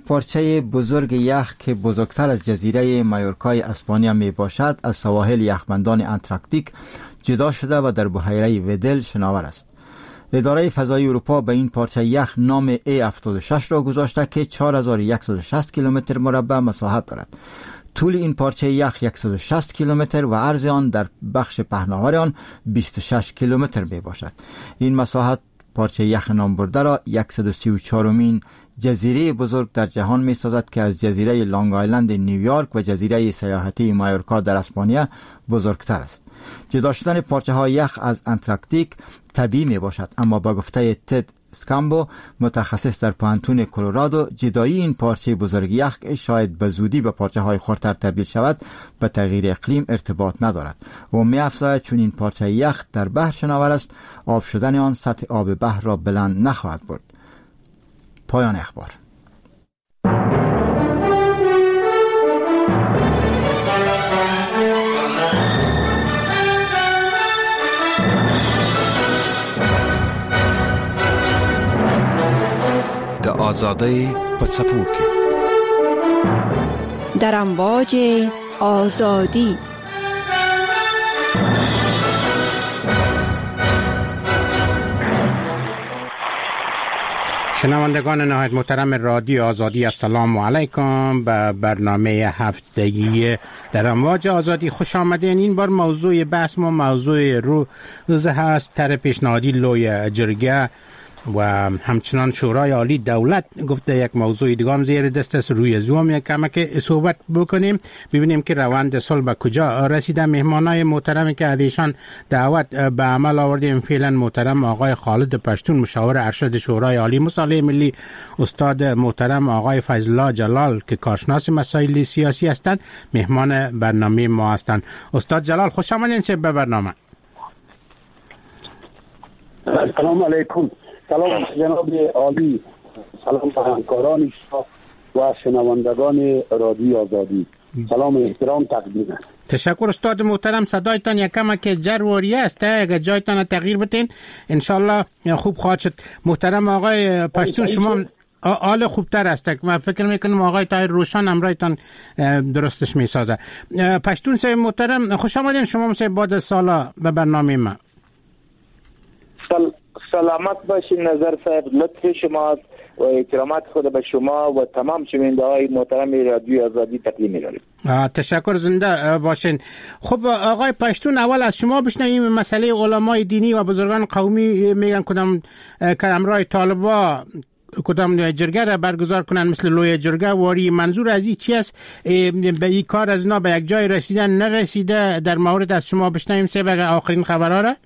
پارچه بزرگ یخ که بزرگتر از جزیره مایورکای اسپانیا می باشد از سواحل یخبندان انتارکتیک جدا شده و در بحیره ودل شناور است. اداره فضایی اروپا به این پارچه یخ نام A76 را گذاشته که 4160 کیلومتر مربع مساحت دارد. طول این پارچه یخ 160 کیلومتر و عرض آن در بخش پهناور آن 26 کیلومتر می باشد. این مساحت پارچه یخ نام برده را 134مین جزیره بزرگ در جهان می سازد که از جزیره لانگ آیلند نیویورک و جزیره سیاحتی مایورکا در اسپانیا بزرگتر است. جدا شدن پارچه های یخ از انتارکتیک طبیعی می باشد، اما با گفته تد اسکامبو متخصص در پوهنتون کلرادو، جدایی این پارچه بزرگ یخ که شاید به زودی به پارچه های خردتر تبدیل شود به تغییر اقلیم ارتباط ندارد و می افزاید چون این پارچه یخ در بحر شناور است، آب شدن آن سطح آب بحر را بلند نخواهد برد. پایان اخبار. د آزادۍ په څپو کې در امواج آزادی. شنوندگان نهایت محترم رادیو آزادی، السلام علیکم. به برنامه هفتگی در امواج آزادی خوش آمدین. این بار موضوع بحث ما موضوع روز هست طرح پیشنهادی لوی جرگه و همچنان شورای عالی دولت گفته یک موضوع دیگه هم زیر دست است. روی زوم یک کمک صحبت بکنیم، ببینیم که روند صلح به کجا رسیده. مهمانای محترمی که ازشان دعوت به عمل آوردیم فعلا محترم آقای خالد پشتون، مشاور ارشد شورای عالی مصالحه ملی، استاد محترم آقای فضل الله جلال که کارشناس مسائل سیاسی هستند، مهمان برنامه ما هستند. استاد جلال خوش آمدید به برنامه. سلام علیکم. سلام جناب عالی، سلام به همکاران شما و شنوندگان رادیو آزادی، سلام احترام تقدیم. تشکر استاد محترم. صدایتان یکم که جرواری است، اگر جایتان تغییر بدین انشالله خوب خواهد شد. محترم آقای پشتون شما حال خوبتر است، من فکر میکنم آقای طاهر روشن امرایتان درستش میسازه. پشتون صاحب محترم خوش آمدین شما صاحب بعد سالا به برنامه ما. سلامت باشین نظر صاحب، لطف شما و احترامات خود به شما و تمام شنونده های محترم رادیو آزادی تقدیم می‌کنم. تشکر، زنده باشین. خب آقای پشتون، اول از شما بشنویم مسئله علمای دینی و بزرگان قومی میگن کدام که امرای طالبا کدام جرگه را برگزار کنن مثل لوی جرگه واری. منظور از این چی است؟ به این کار از اینا به یک جای رسیدن نرسیده؟ در مورد از شما بشنویم سه آخرین خبرها را.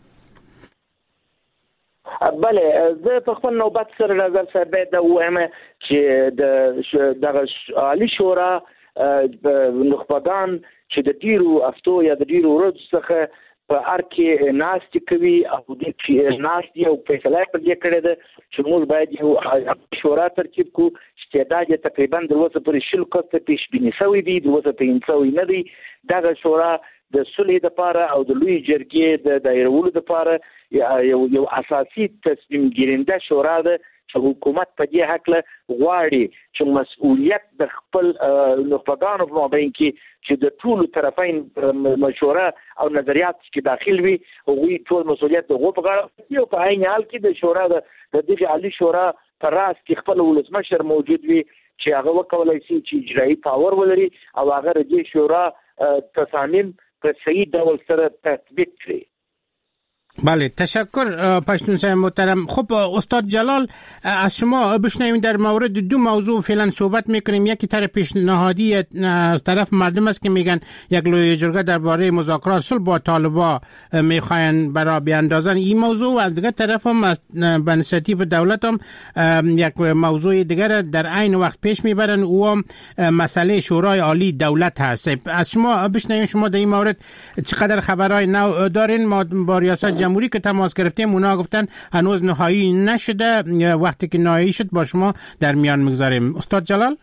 بله، زه په خپل نوبت سره نظر صاحب دا وایم چې د عالی شورا نخبگان چې د ډیرو هفتو یا د ډیرو ورځو څخه په هر کې ناستې کوي او د ناستې او فیصله پر دې کړې ده چې موږ باید یو شورا ترتیب کړو چې تعداد یې تقریبا د اوسه پورې 100 کسه پیش بیني شوی دی، د اوسه پورې 500 نه دی. دغه شورا د صلح لپاره او د لوی جرګې د دایرولو لپاره یو اساسي تصمیم ګیرنده شورا ده چې حکومت په دې حق غواړي چې مسؤلیت د خپل نخبگانو په مابین کې چې د ټولو طرفین مشوره او نظریات کې داخل وي، هغوی ټول مسؤلیت د غو په غاړه یو په عین حال کې د شورا د دغه عالی شورا پر راس کې خپل ولسمشر موجود وي چې هغه وکولای شي چې اجرایي پاور ولري او هغه د شورا تصامیم په صحیح ډول سره تطبیق کړي. بله، تشکر پشتون صاحب محترم. خب استاد جلال، از شما بشنویم در مورد دو موضوع فعلا صحبت میکنیم. یکی طرح پیشنهادی از طرف مردم است که میگن یک لوی جرگه درباره مذاکرات صلح با طالبان میخواین برای بیاندازن این موضوع، و از دیگر طرف هم به انیشیتیو دولت هم یک موضوع دیگر در عین وقت پیش میبرن، او هم مسئله شورای عالی دولت هست. از شما بشنویم شما در این مورد چقدر خبرهای نو دارین؟ ما با ریاست جمهوری که تماس گرفتیم اونا گفتن هنوز نهایی نشده، وقتی که نهایی شد با شما در میان میگذاریم. استاد جلال؟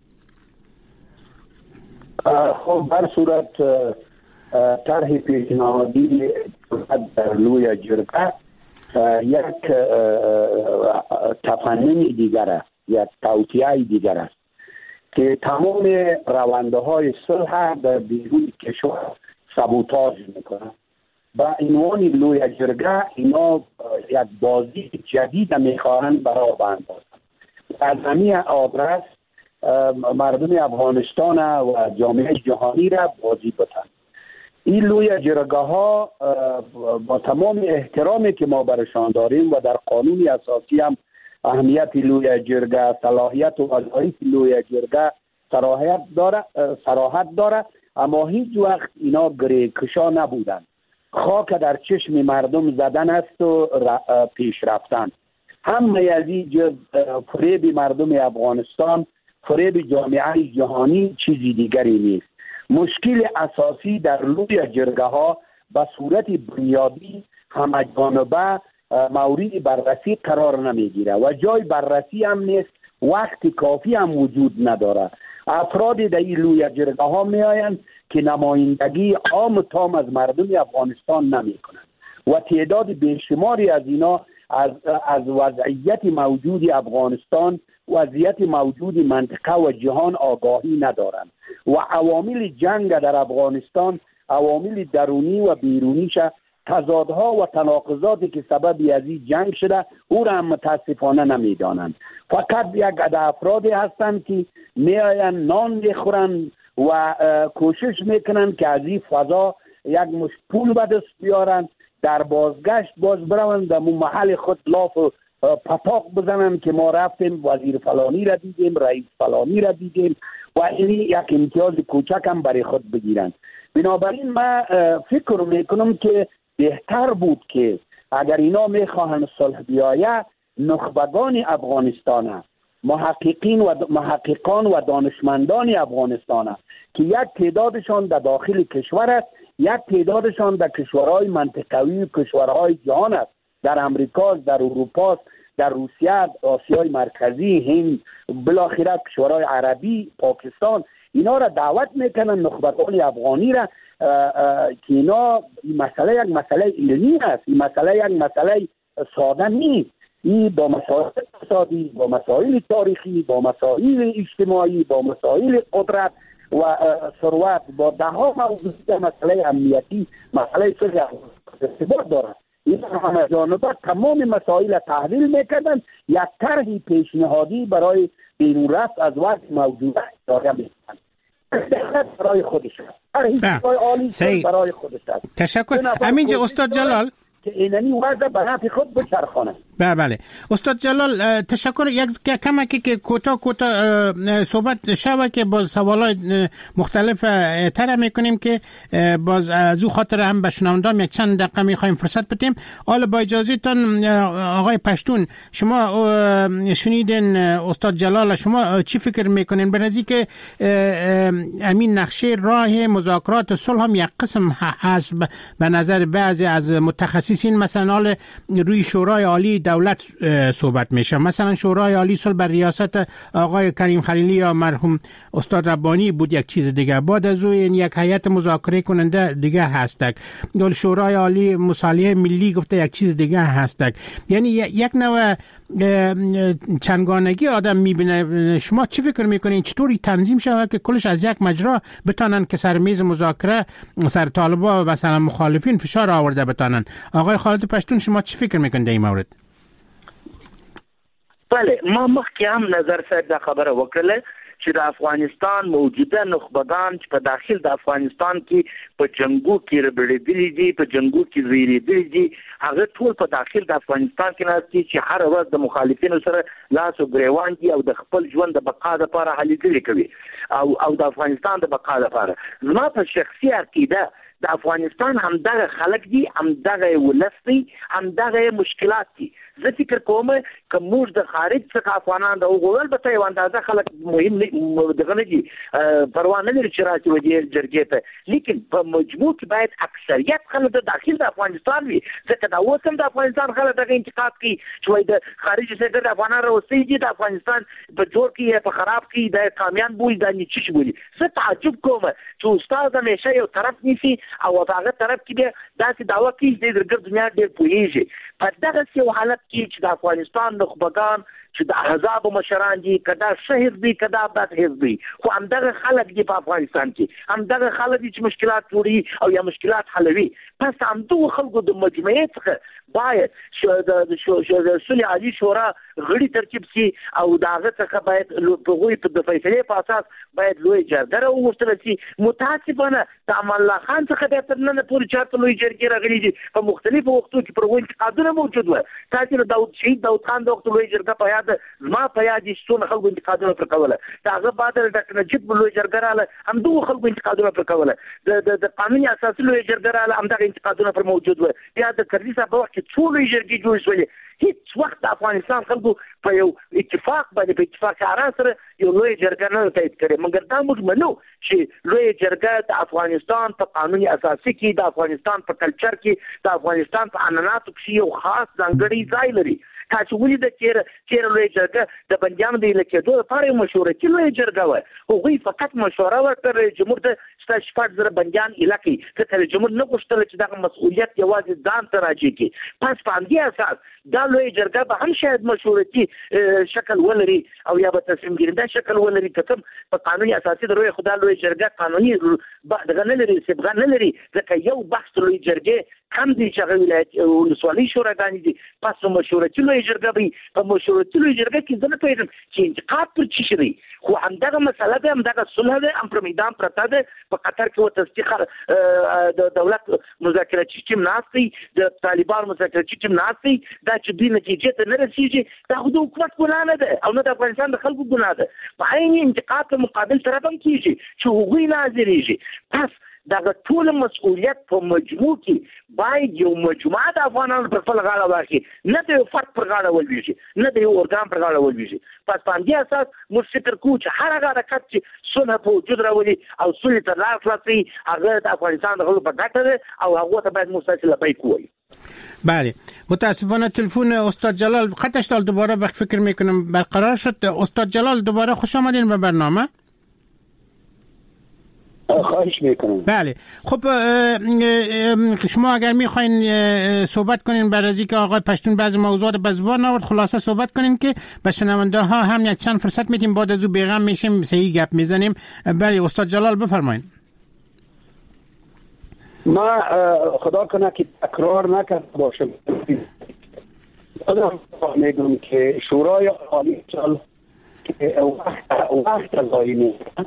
خب بر صورت طرح پیشنهادی در لوی جرگه یک تفنن دیگره یک توطئه دیگر است که تمام رونده های صلح در بیرون کشور سابوتاژ میکنند. با عنوان لوی جرگه اینا یک بازی جدید میخواهند برای بندازند. از همین آدرس مردم افغانستان و جامعه جهانی را بازی بتن. این لوی جرگه ها با تمام احترامی که ما برشان داریم و در قانون اساسی هم اهمیت لوی جرگه، صلاحیت و وظایف لوی جرگه صراحت داره، اما هیچ وقت اینا گریکشا نبودن. خاک در چشم مردم زدن است و پیش رفتن. همه از این جز فریب مردم افغانستان، فریب جامعه جهانی، چیزی دیگری نیست. مشکل اساسی در لوی جرگه ها به صورت بنیادی همه‌جانبه مورد بررسی قرار نمیگیره و جای بررسی هم نیست، وقت کافی هم وجود نداره. افراد در این لوی جرگه ها می آیند که نمایندگی عام تام از مردم افغانستان نمی کنند و تعداد بیشماری از اینا از وضعیت موجود افغانستان، وضعیت موجود منطقه و جهان آگاهی ندارند و عوامل جنگ در افغانستان، عوامل درونی و بیرونیش، تضادها و تناقضاتی که سبب از این جنگ شده او را هم متاسفانه نمیدانند. فقط یک عده افرادی هستند که میآیند نان میخورند و کوشش میکنند که از این فضا یک مشت پول به دست بیارند، در بازگشت باز بروند در محل خود لاف و پتاق بزنند که ما رفتیم وزیر فلانی را دیدیم، رئیس فلانی را دیدیم و این یک امتیاز کوچک هم برای خود بگیرند. بنابراین من فکر میکنم که بهتر بود که اگر اینا میخواهند صلح بیاید، نخبگان افغانستان، محققان و دانشمندان افغانستان که یک تعدادشان در داخل کشور است، یک تعدادشان در کشورهای منطقوی و کشورهای جهان است، در امریکا، در اروپا، در روسیه، آسیای مرکزی، هند، بالاخره کشورهای عربی، پاکستان، اینا را دعوت میکنن، نخبگان افغانی را که اینا مسئله یک مسئله علمی است، این مسئله یک مسئله ساده نیست. این با مسائل اقتصادی، با مسائل تاریخی، با مسائل اجتماعی، با مسائل قدرت و ثروت، با ده ها موضوع مسئله امنیتی، مسئله صلح ارتباط دارد. این همه جانبه تمام مسائل تحلیل میکردن، یک طرح پیشنهادی برای بیرون رفت از وضع موجوده ارائه میکنن. برای خودش برای خودش. تشکر. همینجا استاد جلال که اینانی وضع به نفع خود بچرخانه. بله استاد جلال تشکر. یک کمکی که کوتاه صحبت شوه که باز سوالات مختلف طرح میکنیم که باز از او خاطر هم به شنوندام یک چند دقیقه میخوایم فرصت بدیم. حالا با اجازهتان آقای پشتون، شما شنیدین استاد جلال، شما چی فکر میکنین به نزدیک که امین نقشه راه مذاکرات صلح هم یک قسم هست به نظر بعضی از متخصصین؟ مثلا روی شورای عالی دولت صحبت میشه، مثلا شورای عالی صلح بر ریاست آقای کریم خلیلی یا مرحوم استاد ربانی بود یک چیز دیگه، بعد از اون یک هیئت مذاکره کننده دیگه هستک، دول شورای عالی مصالحه ملی گفته یک چیز دیگه هستک. یعنی یک نوع چندگانگی آدم میبینه. شما چی فکر میکنین چطوری تنظیم شود که کلش از یک مجرا بتانن که سر میز مذاکره سر طالبا و مثلا مخالفین فشار آورده بتانن؟ آقای خالد پشتون شما چی فکر میکنید در این مورد؟ بله، ما مخکې هم نظر صاحب دا خبره وکړله چې د افغانستان موجوده نخبگان چې په داخل د افغانستان کې په جنگو کې ربړېدلي دي، په جنگو کې ویرېدلي دي، هغه ټول په داخل د افغانستان کې ناست دي چې هر ورځ د مخالفینو سره لاس او ګریوان دي او د خپل ژوند د بقا لپاره هلې ځلې کوي او د افغانستان د بقا لپاره. زما په شخصي عقیده د افغانستان همدغه خلک دي، همدغه ولس دی، همدغه مشکلات دي. زه فکر کوم که موږ د خارج څخه افغانان د وګورل به ته یو اندازه خلک مهم دغه نه دي، پروا نه لري چې راشي ودې جرګې ته، لیکن په مجموع کې باید اکثریت خلک د داخل د افغانستان وي، ځکه دا اوس هم د افغانستان خلک دغه انتقاد کوي چې وایي د خارجي سیکټر د افغانان راوستي دي، د افغانستان په جوړ کې په خراب کې د کامیان بولي، دا نیچش بولي. زه تعجب کوم چې استاد همیشه یو طرف نیسي او په هغه طرف کې بیا داسې دعوه کوي چې د ګرد دنیا ډېر پوهېږي. په دغسې یو حالت کې چې د افغانستان نخبگان چې د احزاب مشران دي کدا شه حزبي کدا بد حزبي خو همدغه خلک دي په افغانستان کې همدغه خلک دي چې مشکلات جوړي او یا مشکلات حلوي پس همدغه خلکو د مجموعې څخه باید د صلح عالی شورا غړي ترکیب شي او داغه څخه باید په غوي په فیصله په اساس باید لوی جرګه راوستل شي. متاسفانه د امان الله خان څخه د ترنن پورې چارته لوی جرګه راغلي دي په مختلفو وختو کې پر غوي انتقادونه موجود و. تاسو د شهید داود خان د وخت لوی جرګه په یاد زما په یاد څونه خلکو انتقادونه پر کوله داغه بعد د ډاکټر نجیب لوی جرګه رااله همدغه خلکو انتقادونه پر کوله د قانوني اساس لوی جرګه رااله همدغه انتقادونه پر موجود و. یا د کرزي صاحب په وخت کې څو لوی جرګې جوړ شولې هیڅ وخت د افغانستان خلکو په یو اتفاق باندې په اتفاق آرا سره یو لوی جرګه نه تایید کړي مګر دا موږ منو چې لوی جرګه د افغانستان په قانوني اساسي کې د افغانستان په کلچر کې د افغانستان په عنعناتو کې یو خاص ځانګړی ځای لري. تاسو ولې د چیر لوی جرګه د بندیانو د لیکدو لپاره مشورتي لوی جرګه و هغوی فقط مشوره ورکړه جمهور ته شپږ زره بندیان علاقې ته جمهور نه غوښتل چې دغه مسؤلیت یوازې ځان ته راځي کې پس په همدې اساس دا لوی جرګه به هم شاید مشورتي شکل ولري او یا به تصمیم ګیرنده شکل ولري که کوم په قانوني اساسي د خدای لوی جرګه قانوني دغه نه لري سبغه نه لري ځکه یو بحث لوی جرګه کم دي چې هغه ولایت ولسوالۍ شوراګانې دي پس مشورتي لوی جرګه به په مشورتي لوی جرګه کې زه نه پوهېږم چې انتقاد پر څه شي دی خو همدغه مسله ده همدغه صلح ده هم پر میدان پرته ده په قطر کې تصدیق د دولت مذاکراتي ټیم ناست دی د طالبان مذاکراتي ټیم ناست دی دا چې دوی نتیجې ته نه رسېږي دا خو د حکومت ګناه نه ده او نه د افغانستان د خلکو ګناه ده په عین انتقاد په مقابل طرف هم کېږي چې هغوی نه حاضرېږي. پس دغه ټول مسؤلیت په مجموع کې باید یو مجموعه د افغانانو پر خپل غاړه واخلي نه د یو فرد پر غاړه ولویږي نه د یو ارګان پر غاړه ولویږي. پس په همدې اساس موږ فکر کوو چې هر هغه حرکت چې صلح په وجود راولي او صلح ته لار خلاصوي هغه د افغانستان د خلکو په ګټه ده او هغو ته باید موږ تاسې لبیک ووایو. بله متاسفانه تلفن استاد جلال قطعش داد دوباره فکر میکنم برقرار شد. استاد جلال دوباره خوش آمدین به برنامه. خواهش میکنم. بله خب شما اگر میخواین صحبت کنین بر از اینکه آقای پشتون بعضی موضوعات به زبان آورد خلاصه صحبت کنین که به شنونده ها هم یک چند فرصت میدیم بعد از او بیغم میشیم صحیح گپ میزنیم. بله استاد جلال بفرمایید. ما خدا کنه که تکرار نکرده باشم میگم که شورای عالی سال وقت ضایع میکنه.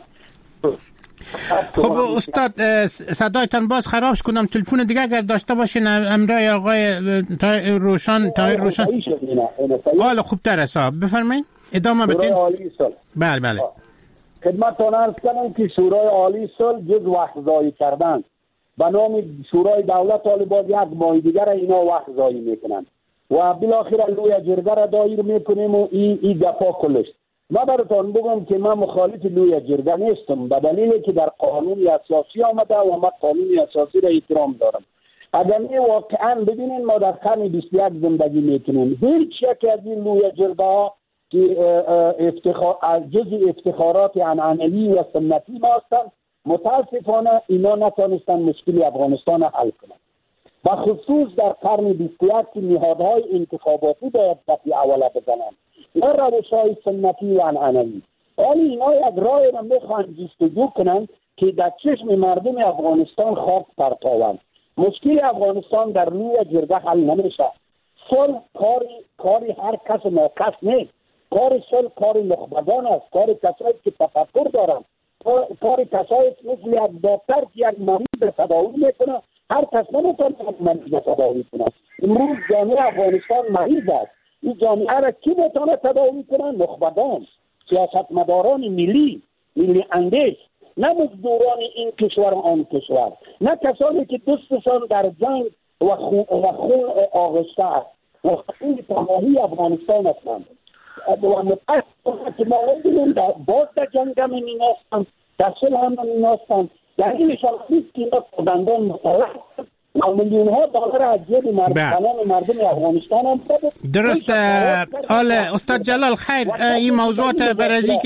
خب استاد صدایتان باز خراب کنم تلفن دیگه اگر داشته باشین امرای آقای طاهر روشن حالا خوبتر حساب بفرمایید ادامه بدین. بله خدمتتان عرض کنم که شورای عالی صلح جز وقت ضایع کردن به نام شورای دولت حال باز یک ماه دیگر اینا وقت ضایع میکنن و بالاخره لوی جرگه را دایر میکنیم و این گپا کلش. ما براتون بگم که من مخالف لوی جرگه نیستم به دلیلی که در قانون اساسی آمده و من قانون اساسی را احترام دارم. اگر می واقعا ببینین ما در قرن 21 زندگی میکنیم هیچ یک از این لوی جرگه ها که جزء افتخارات عنعنوی و سنتی ما هستند متاسفانه اینا نتونستن مشکل افغانستان حل کنند. و خصوص در قرن 21 که نهادهای انتخاباتی باید دفعه اوله بزنند نه روش‌های سنتی و عنعنوی. ولی اینا یک راه را میخوان جستجو کنند که در چشم مردم افغانستان خاک پرتابند. مشکل افغانستان در روی جرگه حل نمیشه. صلح کاری هر کس ناکس نیست. کار صلح کار نخبگان است. کار کسایی که تفکر دارند. کار کسایی مثل یک دکتر که یک مریض تداوی میکنه هر کس نمیتونه یک مریض تداوی کنه. امروز جامعه افغانستان مریض است. این جامعه را کی میتونه تداوی کنه؟ نخبگان، سیاستمداران ملی اندیش، نه مزدوران این کشور آن کشور، نه کسانی که دستشان در جنگ و خون آغشته است و خون تباهی افغانستان هستند. و متاسفانه که ما ببینیم باز در جنگ هم میناستند، در صلح هم میناستند. در این شخصیت که اینا خودندان مطلق میلیون ها دلار از جیب مردم افغانستان هم درست. استاد جلال خیر این موضوعات برای که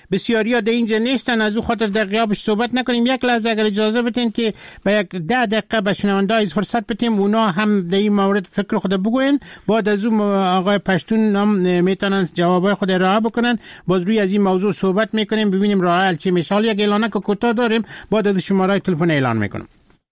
بسیاری ها در اینجا نیستن، از او خاطر در غیابش صحبت نکنیم. یک لحظه اگر اجازه بدین که به یک 10 دقیقه به شنونده های فرصت بدیم، اونا هم در این مورد فکر خود بگوین، بعد از اون آقای پشتون هم میتونن جوابای خود ارائه بکنن، باز روی از این موضوع صحبت میکنیم، ببینیم راه حل چی میشه. حالا یک اعلانه که کوتاه داریم، بعد از شماره تلفن اعلان میکنم.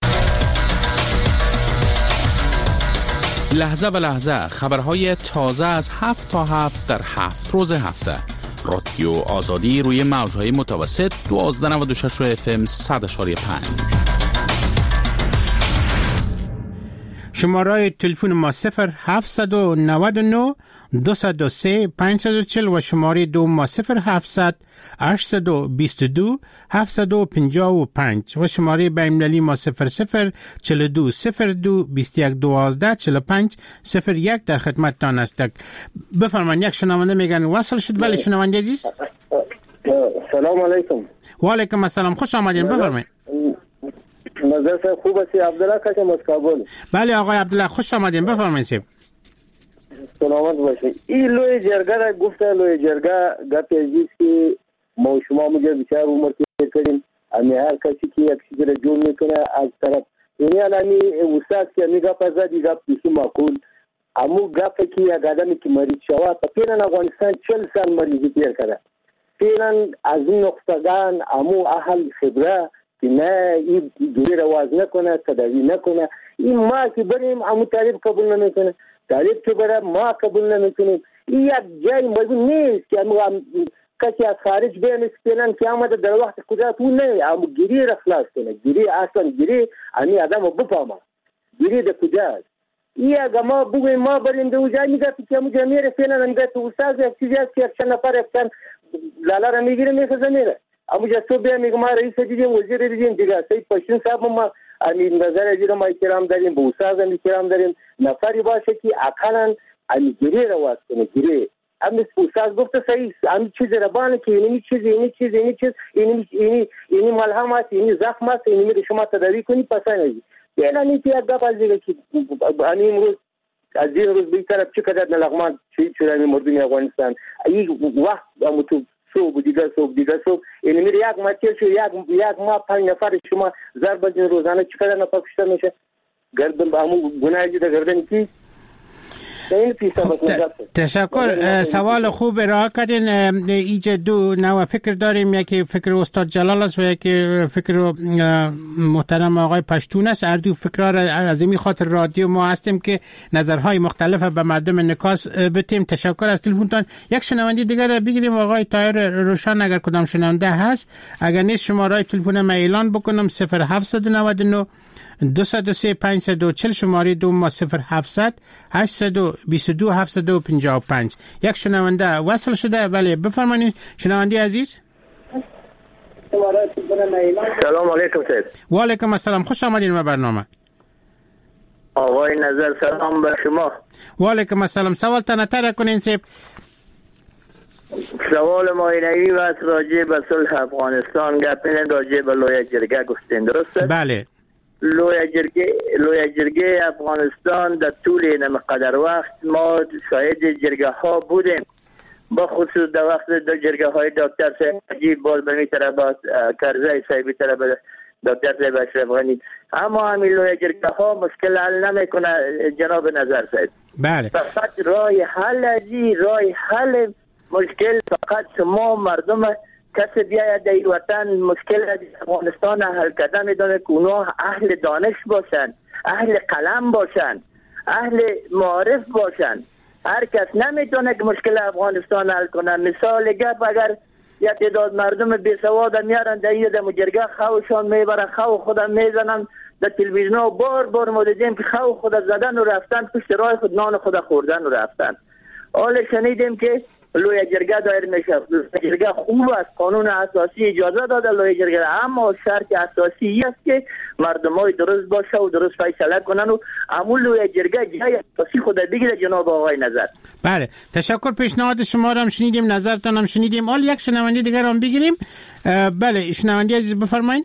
لحظه به لحظه خبرهای تازه از 7 تا 7 در 7 روز هفته. رادیو آزادی روی موجهای متوسط 1296 FM 100.5. شماره تلفن ما 0799 203 540 و شماره دوم ما 0700 822 755 و شماره بین‌المللی ما 00 42 02 21 12 45 01 در خدمتتان است. بفرمایید. یک شنونده میگن وصل شد. ولی شنونده عزیز سلام علیکم. و علیکم السلام، خوش آمدین. بفرمایید. نظر خوب است. عبدالله کاشم از کابل. بله آقای عبدالله خوش آمدین. بفرمایید. سلامت باشید. این لوی جرگه را گفته، لوی جرگه گپ عزیز که ما شما مجھے بیچار عمر که کردیم، امی هر کسی که یک چیز را جور میکنه از طرف یعنی الامی استاد که امی گپ از دی گپ بسی معقول، امو گپ که یک آدمی که مریض شود پیران افغانستان 40 سال مریضی تیر کرده، پیران از این نقطه‌دان امو اهل خبره که نه این دوری رواز نکنه، تداوی نکنه، این ما که بریم امو تعریف قبول نمیکنه، تعریف که بریم ما قبول نمیکنیم. این یک جای موضوع نیست که امو کسی از خارج بیان اسپینن که آمده در وقت قدرت اون نه، امو گیری را خلاص کنه. گیری اصلا گیری امی آدم رو بفهمه گیری در کجاست. این اگه ما بگویم ما بریم در اوجای میگه که امو جمعی را فیلن میگه تو استاز یک چیزی هست که یک چند نفر یک چند لالا را میگیره میخزه میره. امو جسو بیا میگه ما رئیس دیدیم وزیر دیدیم دیگه سید پشتون صاحب ما امی نظر ازیر ما احترام داریم، به استاز هم احترام داریم، نفری باشه که اقلا امی گیری را واس کنه. گیری امی استاز گفته صحیح، امی چیز را بانه که اینی ملهم است، اینی زخم است، اینی میره شما تداوی کنی پسا نگی. بیلا نیتی یک گپ از دیگه که امی امروز از این روز به طرف چه قدر نلغمان شهید شده امی مردم افغانستان، این وقت امو تو صبح دیگه اینی میره یک ماتیل شو یک ما 5 نفر شما ضرب بزنید روزانه چقدر نفر کشته میشه. گردن امو گناه دیده گردن کی تشکر. سوال خوب ارائه کردین. ایجا دو نوع فکر داریم، یکی فکر استاد جلال است و یکی فکر محترم آقای پشتون است. هر دو فکرها را از این خاطر رادیو ما هستیم که نظرهای مختلف به مردم انعکاس بدیم. تشکر از تلفنتان. یک شنونده دیگر را بگیریم. آقای طاهر روشن اگر کدام شنونده هست، اگر نیست شماره تلفن ما اعلان بکنم 0799 203 540 شماره دوم ما 0700 822 755. یک شنونده وصل شده. بله بفرمایید شنونده عزیز. سلام علیکم سید. و علیکم السلام، خوش آمدین به برنامه. آقای نظر سلام به شما. و علیکم السلام. سوال تنتر کنین سید. سوال ما اینایی و راجع به صلح افغانستان گپین راجع به لوی جرگه گفتین، درسته؟ بله. لوی جرگه افغانستان در طول این قدر وقت ما شاهد جرگه ها بودیم، با خصوص در وقت در جرگه های دکتر صاحب عجیب بالبمی طرف کرزای صاحبی طرف دکتر صاحب اشرف غنی، اما همین لوی جرگه ها مشکل حل نمیکنه جناب نظر صاحب. بله. فقط راه حل مشکل فقط شما مردم کسی بیاید در وطن مشکل افغانستان حل کردن میدونه که اونا اهل دانش باشن، اهل قلم باشن، اهل معارف باشن. هر کس نمیتونه که مشکل افغانستان حل کنه. مثال گپ اگر یک تعداد مردم بی سواد میارن در یه مجرگه خوشان میبرن، خو خودم میزنن در تلویزیون و بار ما دیدیم که خو خود زدن و رفتن پشت راه خود نان خود خوردن و رفتن. حالا شنیدیم که لوی جرگه دایر میشه. لوی جرگه خوب است، قانون اساسی اجازه داده لوی جرگه، اما شرط اساسی این است که مردمای درست باشه و درست فیصله کنن و امول لوی جرگه جای اساسی خود بگیره. جناب آقای نظر. بله تشکر. پیشنهاد شما را هم شنیدیم، نظرتان هم شنیدیم. حالا یک شنونده دیگر هم بگیریم. بله شنونده عزیز بفرمایید.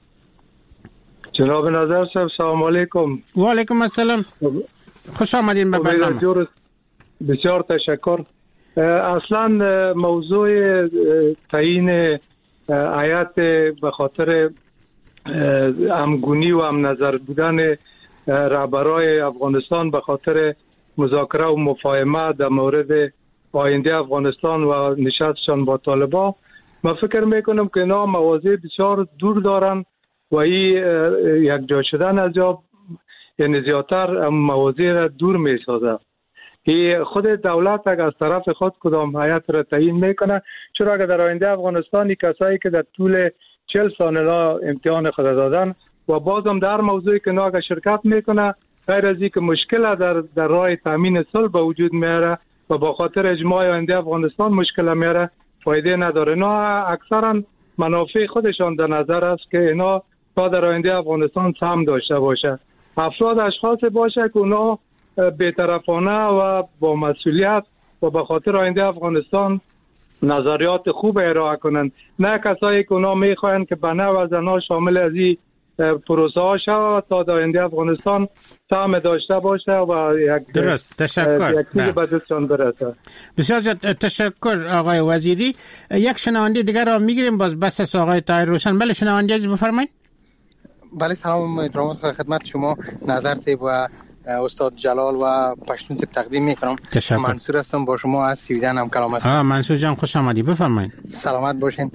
جناب نظر صاحب سلام علیکم. و علیکم السلام، خوش آمدین به برنامه. بسیار تشکر. اصلا موضوع تعیین هیئت به خاطر همگونی و هم نظر بودن رهبرای افغانستان به خاطر مذاکره و مفاهمه در مورد آینده افغانستان و نشستشان با طالبان، من فکر میکنم که اینا مواضع بسیار دور دارن و این یک جا شدن از جا یعنی زیادتر مواضع را دور میسازه. خود دولت اگر از طرف خود کدام هیئت را تعیین میکنه، چرا اگر در آینده افغانستان کسایی که در طول 40 سال امتحان خود دادن و بازم در موضوعی که اگر شرکت میکنه، غیر از اینکه مشکل در راه تامین صلح به وجود میاره و با خاطر اجماع آینده افغانستان مشکل میاره، فایده نداره. اینا اکثرا منافع خودشان در نظر است که اینا تا در آینده افغانستان سهم داشته باشه. افراد اشخاص باشه که اونا بی‌طرفانه و با مسئولیت و به خاطر آینده افغانستان نظریات خوب ارائه کنند، نه کسایی که اونا میخواین که بنه و زنا شامل از این پروسه ها شود تا در آینده افغانستان سهم داشته باشه و یک درست. تشکر. یک چیز به دستشان برسه. بسیار تشکر آقای وزیری. یک شنونده دیگر را میگیریم، باز بس است آقای طاهر روشن. بله شنونده عزیز بفرمایید. بله سلام احترامات خدمت شما نظر سیب و استاد جلال و پشتون سیب تقدیم میکنم. منصور هستم، با شما از سویدن هم کلام هستم. منصور جان خوش آمدی، بفرمایید. سلامت باشین.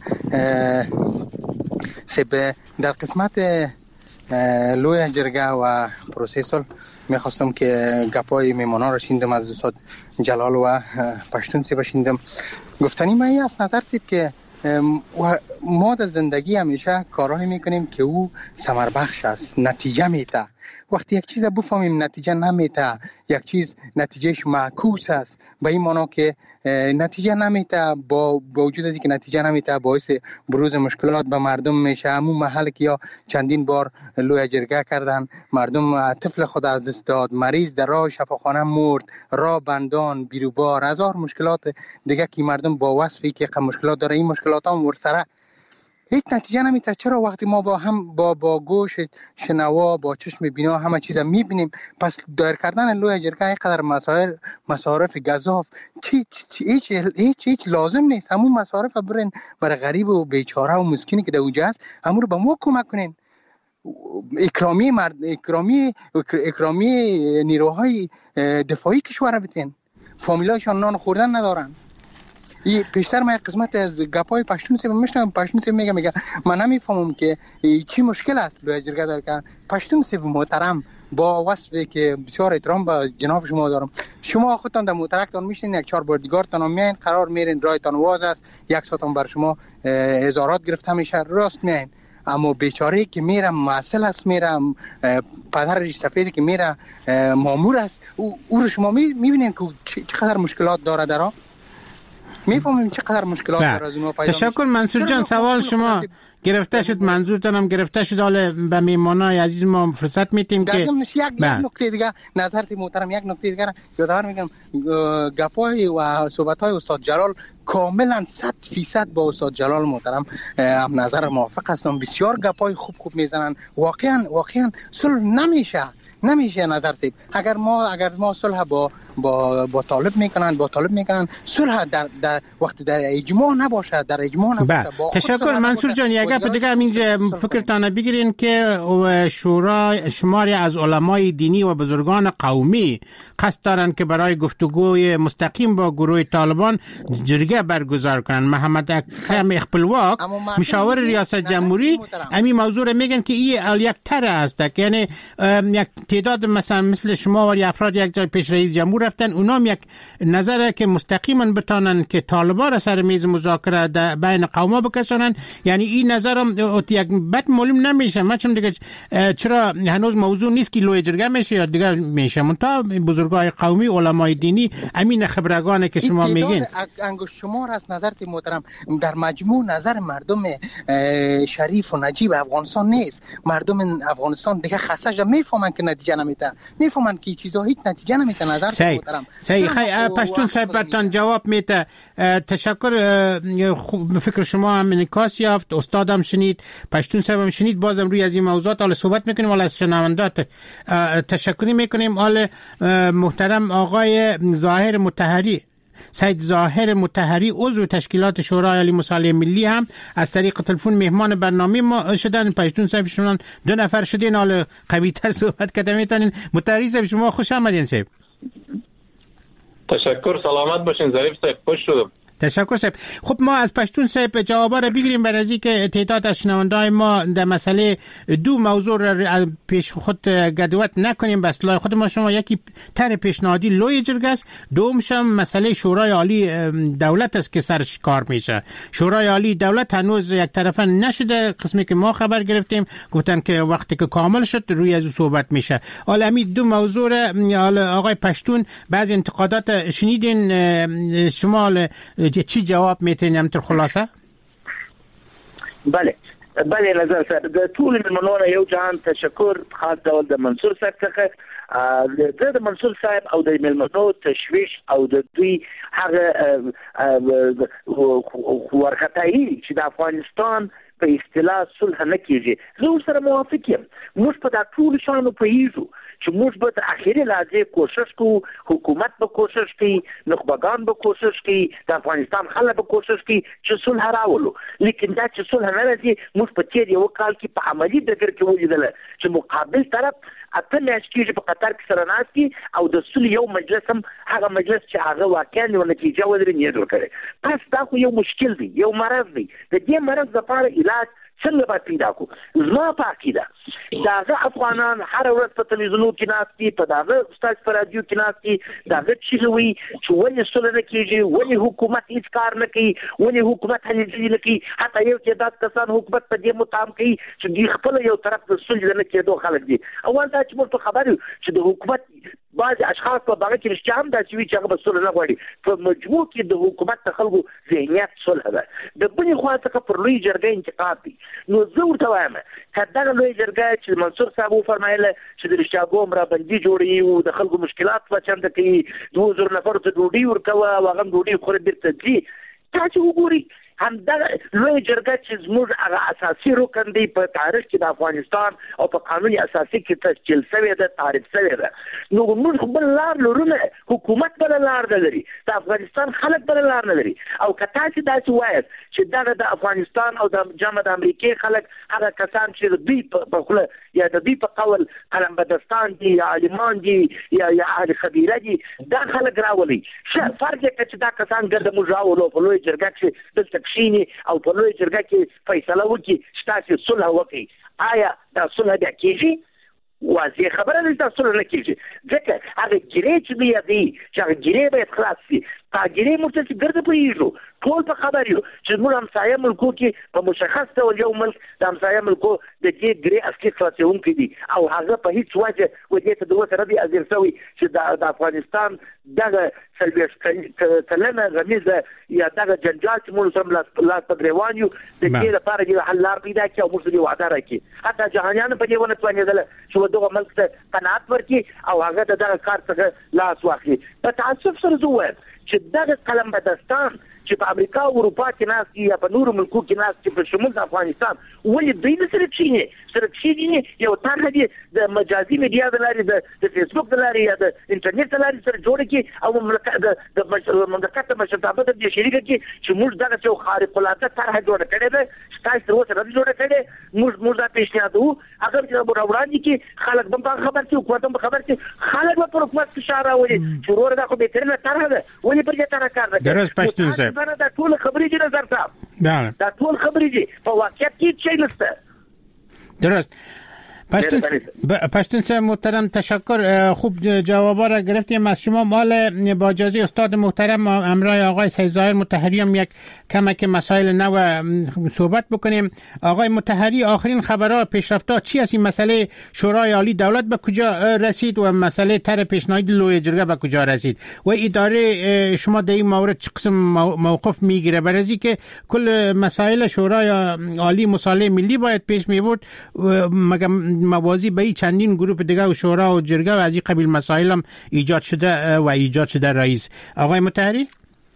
سیب در قسمت لوی جرگه و پروسیسول میخواستم که گپای میمانا رو شیندم از استاد جلال و پشتون سیب شیندم. گفتنی من از نظر سیب که ما در زندگی همیشه کارهایی میکنیم که او ثمر بخش است، نتیجه میده. وقتی یک چیز بفهمیم نتیجه نمیده، یک چیز نتیجهش معکوس است، به این معنی که نتیجه نمیده، با وجود از اینکه نتیجه نمیده باعث بروز مشکلات به مردم میشه. همون محل که یا چندین بار لوی جرگه کردن، مردم طفل خود از دست داد، مریض در راه شفاخانه مرد، راه بندان، بیروبار، هزار مشکلات دیگه که مردم با وصفی که مشکلات داره، این مشکلات هم ورسره هیچ نتیجه نمیده. چرا وقتی ما با گوش شنوا، با چشم بینا همه چیز میبینیم، پس دایر کردن لوی جرگه اینقدر مصارف گزاف هیچ لازم نیست. همون مصارف برین برای غریب و بیچاره و مسکینی که در اونجا هست، همون رو به ما کمک کنین. اکرامی نیروهای دفاعی کشور بتین، فامیلایشان نان خوردن ندارن. این پیشتر من قسمت از گپای پشتون سیب میشنم، پشتون سیب میگه من نمیفهمم که چی مشکل است لوی جرگه داره که پشتون سیب محترم با وصفی که بسیار احترام به جناب شما دارم، شما خودتان در موترکتان میشین، یک چهار بادیگاردتان هم میاین، قرار میرین رایتان واز است، یک ساعت هم بر شما هزارات گرفته میشه، راست میاین. اما بیچاره که میره معسل است، میره پدرش سفیدی که میره مامور است، او رو شما میبینین که چقدر مشکلات داره در آن، میفهمیم چقدر مشکلات داره از اونها پیدا. تشکر منصور جان. سوال شما گرفته شد، منظورتان هم گرفته شد. حالا به میمانای عزیز ما فرصت میتیم که یک نکته دیگه نظر سی محترم، یک نکته دیگه یادآور میگم، گپای و صحبت‌های استاد جلال کاملا 100% با استاد جلال محترم هم نظر موافق هستم. بسیار گپای خوب میزنن. واقعا صلح نمیشه نظر سیب. اگر ما صلح با طالب میکنن صلح در وقتی در اجماع نباشه، تشکر منصور جان. یک گپ دیگه اینجا فکرتان بگیرین که شورا شماری از علمای دینی و بزرگان قومی قصد دارن که برای گفتگوی مستقیم با گروه طالبان جرگه برگزار کنن. محمد اکرم اخپلواک مشاور ریاست جمهوری همین موضوع رو میگن که این یک طرح است، یعنی یک تعداد مثل شما و افراد یک جای پیش رئیس جمهور رفتن، اونام یک نظره که مستقیما بتانن که طالبان را سر میز مذاکره بین قوما بکشونن. یعنی این نظرم یک بد معلوم نمیشه. من چون دیگه چرا هنوز موضوع نیست که لوی جرگه میشه یا دیگه میشه، منتها بزرگای قومی، علمای دینی، امین خبرگانه که شما میگین انگشت شمار از نظر محترم در مجموع نظر مردم شریف و نجیب افغانستان نیست. مردم افغانستان دیگه خسته میفهمن که نتیجه نمیده، میفهمن که چیزا هیچ نتیجه نمیده. نظر محترم صحیح. پشتون صاحب برتان جواب میده. تشکر. فکر شما هم انعکاس یافت، استادم شنید، پشتون صاحب هم شنید. بازم روی از این موضوعات حالا صحبت میکنیم. حالا از شنوندات تشکر میکنیم. حالا محترم آقای ظاهر مطهری، سید ظاهر مطهری عضو تشکیلات شورای عالی مصالحه ملی هم از طریق تلفن مهمان برنامه ما شدن. پشتون صاحب شما 2 نفر شدین، حالا قوی‌تر صحبت کردن میتونین. مطهری صاحب شما خوش آمدین صاحب. تشکر، سلامت باشین ظریف صاحب، خوش شدم. تشکر صاحب. خب ما از پشتون صاحب جوابا را بگیریم برای از اینکه تعداد از شنونده‌های ما در مسئله 2 موضوع را پیش خود گدوت نکنیم. به اصطلاح خود ما شما یکی طرح پیشنهادی لوی جرگه است، دومش هم مسئله شورای عالی دولت است که سرش کار میشه. شورای عالی دولت هنوز یک طرفه نشده، قسمی که ما خبر گرفتیم گفتن که وقتی که کامل شد روی از صحبت میشه. حالا همین 2 موضوع را آقای پشتون بعضی انتقادات شنیدین، شما چی جواب میتونیم همطور خلاصه؟ بله نظر سره د ټول منونه یو جهان تشکر خاص ډول د منصور صاحب څخه د منصور صاحب او د ملمنو تشویش او د دوی هغه ورختایي چې د افغانستان په اصطلاح صلح نه کیږي. زه سره موافق یم. موږ په دا ټول شانو پوهیږو چې موږ به د اخیری لحظه کوشش کوو، حکومت به کوشش کوي، نخبگان به کوشش کوي، د افغانستان خلک به کوشش کوي چې صلح راولو. لیکن دا چې صلح نه راځي، موږ په تیر یو کال کې په عملی ډګر کې ولیدل چې مقابل طرف اته میاشتې کېږي په قطر کې سره ناست دي او د صلح یو مجلس هم هغه مجلس چې هغه واقعا یو نتیجه ولري نیت ورکړي. پس دا خو یو مشکل دی، یو مرض دی. د دې مرض لپاره علاج څنګه باید پیدا کو؟ زما په عقیده داغه افغانان هر ورځ په تلویزیونو کې ناست دي، په داغه استاد په رادیو کې ناست دي، داغه چیغوي چې ولې صلح نه کېږي، ولې حکومت هیڅ کار نه کوي، ولې حکومت هلې نه کوي. حتی یو تعداد کسان حکومت په دې متهم کوي چې دوی خپل یو طرف د صلح نه کېدو خلک دي. اول دا چې موږ خبر یو چې د حکومت بعض اشخاص په باغ کې رښتیا هم داسې وي چې هغه به صلح نه غواړي. په مجموع کې د حکومت د خلکو ذهنیت صلح ده. د بلې خوا څخه پر لوی جرګه انتقاد دی. نو زه ورته وایم که دغه لوی جرګه چې منصور صاحب وفرمایله چې د رښتیاګو امرابندي جوړوي او د خلکو مشکلات په چنده کوي، 2000 نفرو ته ډوډۍ ورکوه او هغه ډوډۍ خوري بیرته ځي، تاسو وګورئ همدغه لوی جرګه چې زموږ هغه اساسي رکن دی په تاریخ کې د افغانستان او په قانون اساسي کې تسجیل شوی ده، تعریف شوی ده. نو موږ بل لار لرو نه، حکومت بل لار نه لري، د افغانستان خلک بل لار نه لري. او که تاسو داسې وایاست چې دغه د افغانستان او د جامعه د امریکای خلک هغه کسان چې دوی په خوله یا د دوی په قول قلم بدستان دي یا عالمان دي یا اهل خبیره دي، دا خلک راولي ښه فرق یې چې دا کسان ګرده موږ راولو په لوی جرګه کې دلته کښیني او په لوی جرګه کې فیصله وکړي چې تاسو صلح وکړئ. آیا دا صلح بیا کېږي؟ واضح خبره ده چې دا صلح نه کېږي، ځکه هغه ګیرې چې دی چې هغه ګیرې باید خلاص شي. ګیرې موږ ته چې ګرده پوهېږو، ټول په خبر یو چې موږ همسایه ملکو کې په مشخص ډول یو ملک د همسایه ملکو د دې ګیرې اصلي خلاصوونکي دي او هغه په هیڅ وجه ودې ته د اوسه نه دی حاضر شوی چې د افغانستان دغه 40 کلنه غمیزه یا دغه جنجال چې موږ سره لاس په ګریوان یو د دې لپاره یو حل لار پیدا کړي او موږ دې وعده راکړي. حتی جهانیان په دې ونه توانېدل چې دغه ملک ته قناعت ورکړي او هغه دغه کار څخه لاس واخلي. په تعصب سره زه وایم چې دغه قلم بدستان چې په امریکا او اروپا کې ناست دي یا په نورو ملکو کې ناست دي په شمول د افغانستان، ولې دوی نه سره کښېني یو طرحه دي د مجازي میډیا د لارې د فیسبوک د لارې یا د انټرنیټ د لارې سره جوړه کړي او د مملکت د مشرتابه د دې شریکه کړي چې موږ دغه یو خارق العاده طرحه جوړه کړې ده چې تاسو تر اوسه نه جوړه کړې. موږ دا پیشنهادوو هغه چې وړاندې کړي، خلک به په خبر شي، حکومت هم په خبر شي، خلک به پر حکومت فشار راولي چې وروره دا خو بهترینه طرحه ده، ولې پر دې طرحه کار نه کوي؟ درست پښتون صاحب دا ټول خبرې دي نظر صاحب، دا ټول خبرې دي، په واقعیت کې شی نشته. درست پشتون صاحب محترم، تشکر. خوب جوابا را گرفتیم از شما. مال با اجازه استاد محترم همراه آقای سید ظاهر مطهری هم یک کمک مسائل نو صحبت بکنیم. آقای مطهری، آخرین خبرها پیشرفت‌ها چی است؟ این مسئله شورای عالی دولت به کجا رسید و مسئله طرح پیشنهاد لوی جرگه به کجا رسید و اداره شما در این مورد چه قسم موقف میگیره؟ برای اینکه کل مسائل شورای عالی مصالحه ملی باید پیش میبرد، مگر موازی به چندین گروه دیگه و شورا و جرگه و از این قبیل مسائل هم ایجاد شده رئیس. آقای مطهری؟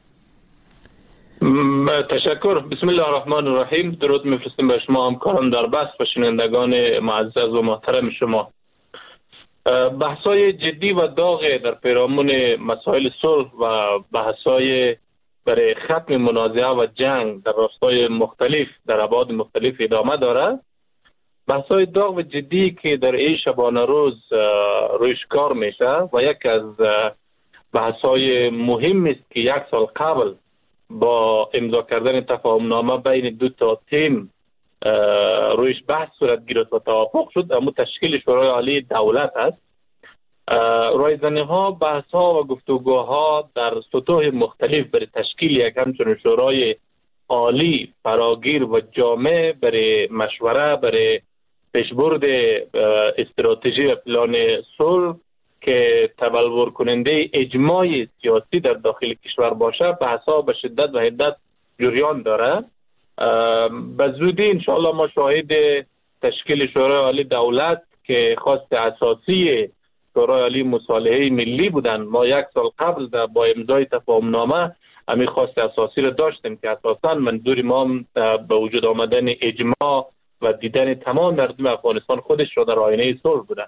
تشکر. بسم الله الرحمن الرحیم. درود میفرستیم به شما همکاران در بحث و شنوندگان معزز و محترم شما. بحث‌های جدی و داغ در پیرامون مسائل صلح و بحث‌های برای ختم منازعه و جنگ در راستای مختلف در ابعاد مختلف ادامه دارد. بحث‌های داغ و جدی که در این شبانه روز رویش کار میشه و یک از بحث‌های مهم است که 1 سال قبل با امضا کردن تفاهم نامه بین دو تا تیم رویش بحث صورت گرفت و توافق شد، اما تشکیل شورای عالی دولت است. رایزنی ها، بحث ها و گفتگوها در سطوح مختلف برای تشکیل یک همچون شورای عالی فراگیر و جامع برای مشوره، برای پیشبرد استراتژی و پلان صلح که تبلور کننده اجماع سیاسی در داخل کشور باشه، بحث ها به شدت و حدت جریان داره. به زودی انشاءالله ما شاهد تشکیل شورای عالی دولت که خواست اساسی شورای عالی مصالحه ملی بودن. ما 1 سال قبل با امضای تفاهم نامه همین خواست اساسی را داشتیم که اساساً منظور ما به وجود آمدن اجماع و دیدن تمام مردم افغانستان خودش را در آینه صلح بودن.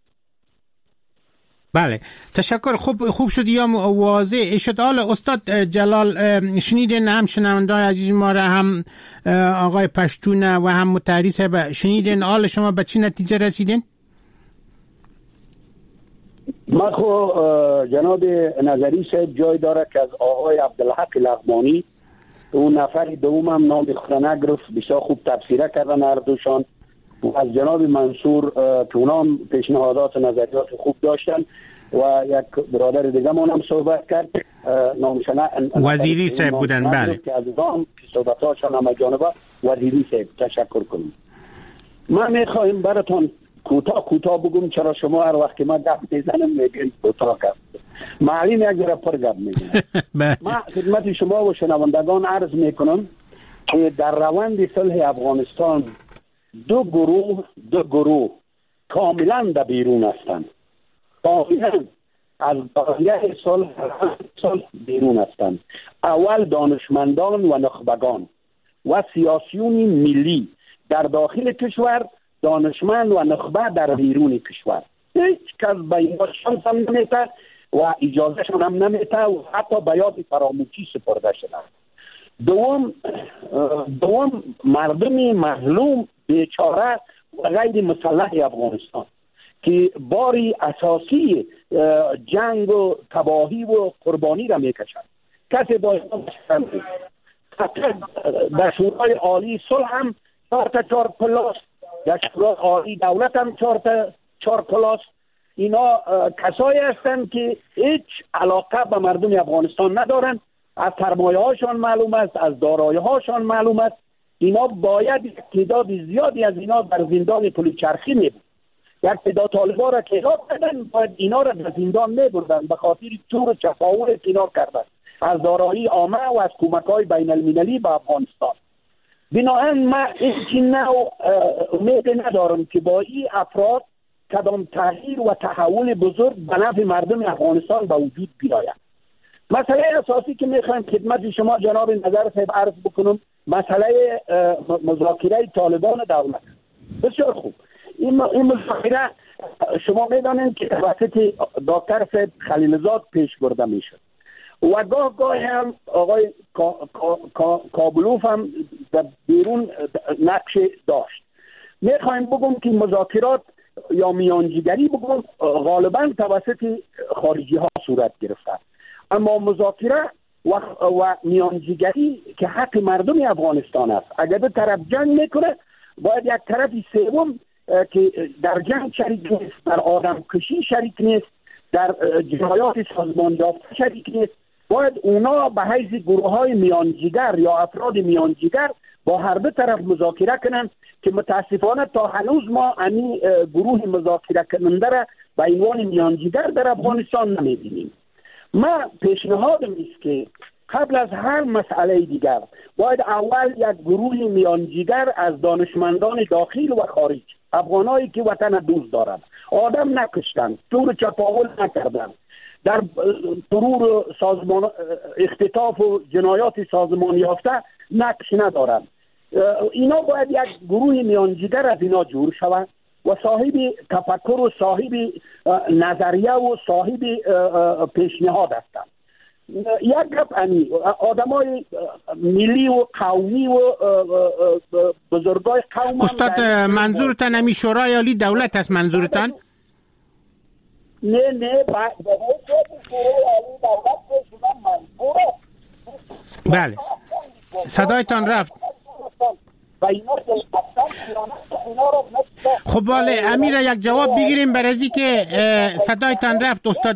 بله، تشکر. خوب شد یا واضح شد. حالا استاد جلال شنیدین، هم شنونده‌های عزیز ما را، هم آقای پشتون و هم مطهری صاحب شنیدین. حالا شما به چی نتیجه رسیدین؟ ما خو جناب نظری صاحب جای داره که از آقای عبدالحق لغمانی، اون نفر دومم نام خود نگرفت، بسیار خوب تفسیره کردن هر دوشان، و از جناب منصور که اونام پیشنهادات و نظریات خوب داشتن، و یک برادر دیگه ما هم صحبت کرد وزیری صاحب بودن. بله، که از اون صحبتاشان همه جانبه وزیری صاحب تشکر کنیم. من میخوایم براتون کوتاه بگم، چرا شما هر وقت ما گپ میزنم میگین کوتاه گپ، معلوم یک ذره پر گپ میزنم. من خدمت شما و شنوندگان عرض میکنم که در روند صلح افغانستان دو گروه کاملا در بیرون هستند، کاملا از دایره صلح بیرون هستند. اول دانشمندان و نخبگان و سیاسیون ملی در داخل کشور، دانشمند و نخبه در بیرون کشور. هیچ کس به اینها شانس هم نمیده و اجازهشان هم نمیده و حتی به یاد فراموشی سپرده شده. دوم مردم مظلوم بیچاره و غیر مسلح افغانستان که باری اساسی جنگ و تباهی و قربانی را میکشند. کسی باید در شورای عالی صلح هم 4 پلاس، در شورای عالی دولت هم 4 پلاس. اینا کسایی هستند که هیچ علاقه به مردم افغانستان ندارند. از سرمایه هاشان معلوم است، از دارایی هاشان معلوم است. اینا باید تعداد زیادی از اینا در زندان پلیچرخی می بود. یک تعداد طالبا را که اینا کردن، باید اینا را در زندان می بردن به خاطر تور چپاول که اینا کردن از دارایی عامه و از کمک های بین المللی به افغانستان. بنابراین من این امید ندارم که با این افراد کدام تغییر و تحول بزرگ به نفع مردم افغانستان به وجود بیاید. مسئله اساسی که میخوایم خدمت شما جناب نظر صاحب عرض بکنم، مسئله مذاکره طالبان دولت. بسیار خوب، این مذاکره شما میدانید که توسط دکتر صاحب خلیلزاد پیش برده میشد و گاه هم آقای کابلوف هم در بیرون نقش داشت. میخوایم بگم که مذاکرات یا میانجیگری بگم غالبا توسط خارجی ها صورت گرفته، اما مذاکره و میانجیگری که حق مردم افغانستان است. اگر به طرف جنگ میکنه، باید یک طرفی سوم که در جنگ شریک نیست، در آدم کشی شریک نیست، در جنایات سازمان یافته شریک نیست، باید اونا به حیث گروه های میانجیگر یا افراد میانجیگر با هر دو طرف مذاکره کنند که متاسفانه تا هنوز ما این گروه مذاکره کننده را به عنوان میانجیگر در افغانستان نمیبینیم. من پیشنهادم است که قبل از هر مسئله دیگر باید اول یک گروه میانجیگر از دانشمندان داخل و خارج، افغانایی که وطن دوست دارند، آدم نکشتند، تور چپاول نکردند، در ترور سازمان اختطاف و جنایات سازمان یافته نقش ندارند، اینا باید یک گروه میانجیگر از اینا جور شود و صاحب تفکر و صاحب نظریه و صاحب پیشنهاد هستند. یک گپ آدمای ملی و قومی و بزرگای قوم. استاد منظورتان همی شورای عالی دولت است منظورتان؟ نه بله صدایتان رفت. خب بله امیر یک جواب بگیریم برای از که صدایتان رفت. استاد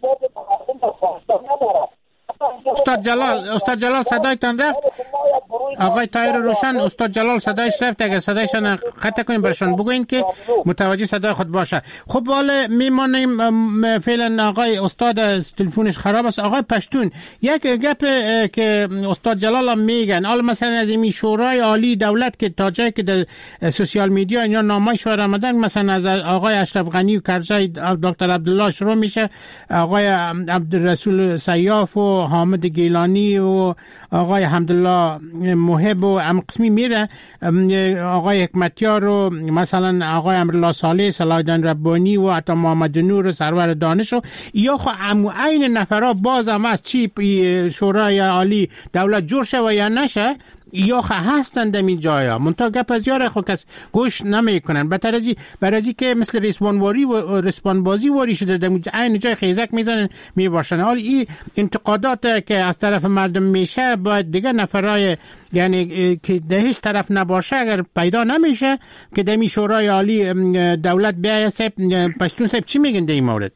جلال صدایتان رفت. آقای طاهر روشن استاد جلال صدایش رفت. اگر صدایشان قطع کنیم برشان بگوین که متوجه صدای خود باشه. خب بله میمانیم فعلا. آقای استاد تلفنش خراب است. آقای پشتون یک گپ که استاد جلال هم میگن حالا مثلا از این شورای عالی دولت که تا جایی که در سوشیال میدیا اینا نامش آمدن، مثلا از آقای اشرف غنی و کرزی دکتر عبدالله شروع میشه، آقای عبدالرسول سیاف و حامد گیلانی و آقای حمدالله محب و قسمی میره، آقای حکمتیار و مثلا آقای امرالله صالح، صلاح الدین ربانی و حتی محمد نور و سرور دانش و یا خو عین نفرها باز هم از چی شورای عالی دولت جور شه یا نشه یا هستند در این جایا منتها گپ از یاره خو کس گوش نمیکنن. برای که مثل ریسپانواری و ریسپانبازی واری شده در این جای خیزک میزنن میباشن. حالا این انتقادات که از طرف مردم میشه باید دیگه نفرای یعنی که ده هیچ طرف نباشه اگر پیدا نمیشه که در این شورای عالی دولت بیایه. پشتون صاحب چی میگن در این مورد؟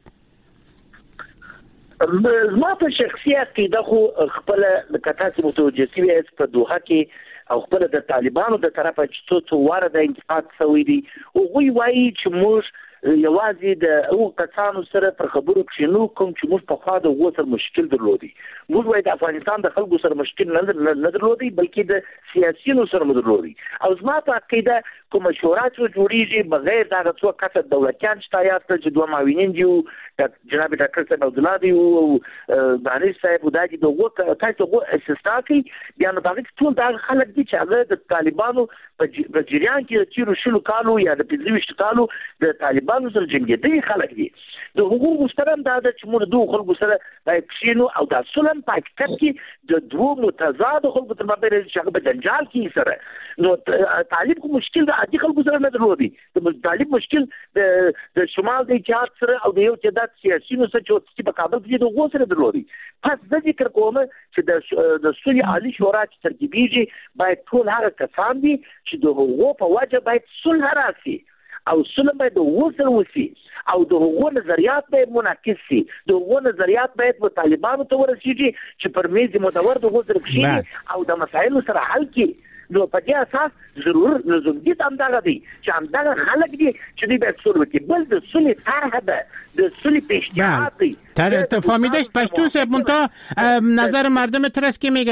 زما په شخصي عقیده خو خپل کتاسي متوجه شوی است په دوحه کې او خپل د طالبانو د طرفه چې څو واره د انتقاد شوی دي او وی وایي چې موږ یوازې د او کسانو سره پر خبرو کښینو کوم چې موږ په خوا د هغو سره مشکل درلودي. موږ وایي د افغانستان د خلکو سره مشکل نه درلودي بلکې د سیاسیونو سره مو درلودي. او زما په عقیده کومه شورا چې جوړیږي بغیر دغه څو کسه دولتیان چې تایید کړي چې دوه معاونین دي جناب ډاکټر صاحب عبدالله دی او دانش صاحب وداجي دغه تاسو غو استثناء بیا نو باندې ټول دا خلک دي چې هغه د طالبانو په جریان کې چې رسول کالو یا د 25 کالو د طالبانو سره جنګېدلي خلک دي. د حقوق مسترم دا چې موږ دوه خلکو سره پښینو او د سلم پاکټ کې د دوه متضاد خلکو تر مابین چې هغه په جنجال کې سره نو طالب کو مشکل د عادي خلکو سره نه درلودي. د طالب مشکل د شمال د اتحاد سره او د یو چې د سیاسيونو سره چې په کابل کې د غو سره درلودي. پس د ذکر کوم چې د سولې عالی شورا چې ترتیبیږي باید ټول هغه کسان دي چې د غو په وجه باید صلح راسي او صلح باید د وسر وسی او د هغو نظریات باید منعکس شي. د هغو نظریات باید په طالبانو ته ورسیږي چې پر میز مدور د هغو سره کښیني او د مسایلو سره حل کړي. نو په دې اساس ضرور لزومګي هم دغه دی چې هم دغه خلک دي چې دوی باید صلح وکړي. بل د صلح طرح ده د صلح پیشنهاد دی. فهمیدش پشتون صاحب منتها نظر مردم ترس که میگه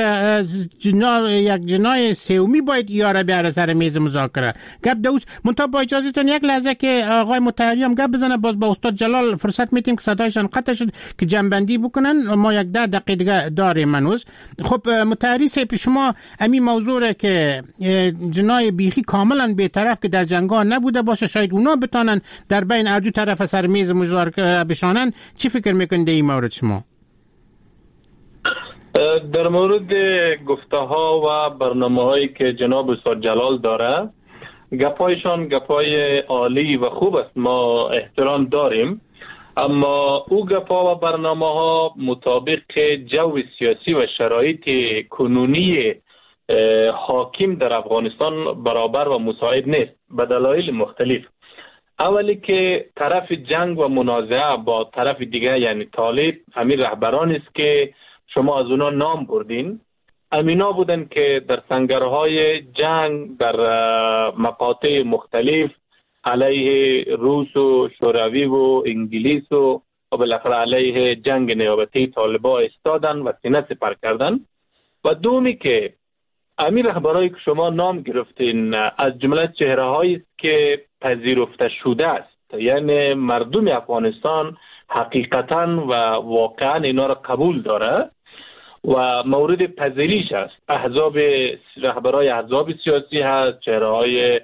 یک جنای سومی باید یاره بیاره سر میز مذاکره. گپ دوست منتها با اجازهتون یک لحظه که آقای مطهری هم گپ بزنه باز با استاد جلال فرصت میتیم که صدایشان قطع شد که جنبندی بکنن. ما یک 10 دقیقه دیگه داریم منوز. خب مطهری صاحب شما امی موضوع که جنای بیخی کاملا بی‌طرف که در جنگا نبوده باشه شاید اونا بتانن در بین هر دو طرف سر میز مذاکره بشانن، چی فکر میکنید در این مورد شما؟ در مورد گفته ها و برنامه هایی که جناب استاد جلال داره گپایشان گپای عالی و خوب است، ما احترام داریم، اما او گپا و برنامه ها مطابق جو سیاسی و شرایط کنونی حاکم در افغانستان برابر و مساعد نیست به دلایل مختلف. اولی که طرف جنگ و منازعه با طرف دیگه یعنی طالب همین رهبران است که شما از اونا نام بردین، امینا بودن که در سنگرهای جنگ در مقاطع مختلف علیه روس و شوروی و انگلیس و بالاخره علیه جنگ نیابتی طالبا استادن و سینه سپر کردن. و دومی که امیر رهبرایی که شما نام گرفتین از جمله چهره هایی است که پذیرفته شده است، یعنی مردم افغانستان حقیقتا و واقعا اینا را قبول داره و مورد پذیریش است. احزاب رهبرای احزاب سیاسی هست، چهره های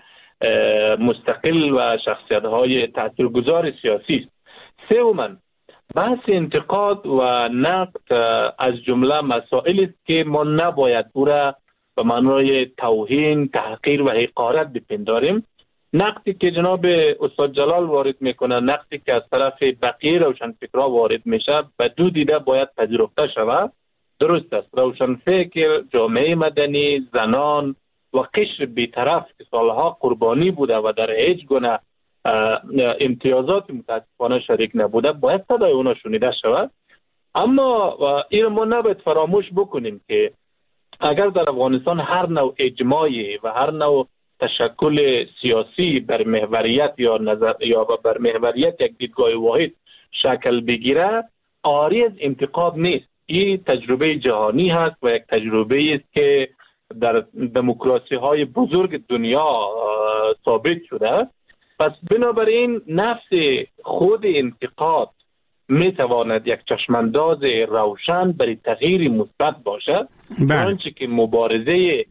مستقل و شخصیت‌های تاثیرگذار سیاسی است. سوماً بحث انتقاد و نقد از جمله مسائلی است که ما نباید او را به معنای توهین، تحقیر و حقارت بپنداریم. نقدی که جناب استاد جلال وارد میکنه، نقدی که از طرف بقیه روشنفکرها وارد میشه، به دو دیده باید پذیرفته شود. درست است، روشنفکر، جامعه مدنی، زنان و قشر بی‌طرف که سالها قربانی بوده و در هیچ گونه امتیازات متاسفانه شریک نبوده، باید صدای اونا شنیده شود. اما این ما نباید فراموش بکنیم که اگر در افغانستان هر نوع اجماعی و هر نوع تشکل سیاسی بر محوریت یا بر محوریت یک دیدگاه واحد شکل بگیره، عاری از انتقاد نیست. این تجربه جهانی هست و یک تجربه است که در دموکراسی های بزرگ دنیا ثابت شده. پس بنابراین نفس خود انتقاد می تواند یک چشمانداز روشن برای تغییر مثبت باشد، چنانچه که مبارزه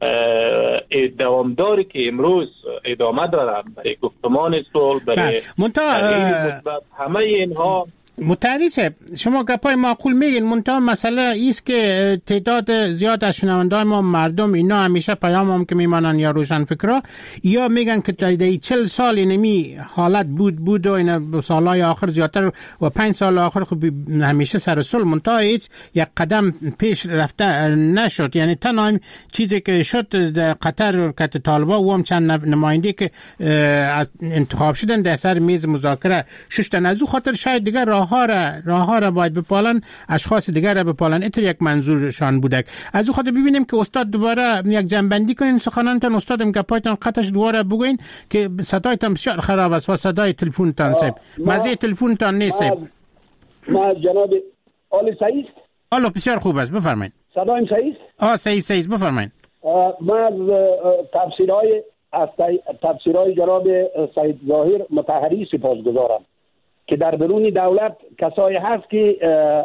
دوامداری که امروز ادامه دارد برای گفتمان صلح، برای تغییر مثبت، همه اینها متعریصه. شما گپای معقول میگین، منتها مسئله ایست که تعداد زیاد از شنوندای ما مردم اینا همیشه پیام هم که میمانن یا روشنفکرها یا میگن که تا 40 سال اینمی حالت بود و این سالهای آخر زیادتر و 5 سال آخر خب همیشه سر صلح، منتها هیچ یک قدم پیش رفته نشد. یعنی تنها چیزی که شد در قطر که طالبا و هم چند نماینده که از انتخاب شدن در سر میز مذاکره ششتن، از او خاطر شاید دیگر راه ها را باید بپالن، اشخاص دیگر را بپالن. این یک منظورشان بوده. از او خاطر ببینیم که استاد دوباره یک جنبندی کنین سخنانتان. استادم گپایتان قطعش دوباره بگوین که صدایتان بسیار خراب است و صدای تلفنتان سیب مزه تلفنتان نیست. ما جناب آل سعید آلو بسیار خوب است، بفرمایید. صدایم سعید؟ سعید بفرمایید. ما از تفسیرهای جناب سعید ظاهر مطهری سپاسگزارم که در درون دولت کسایی هست که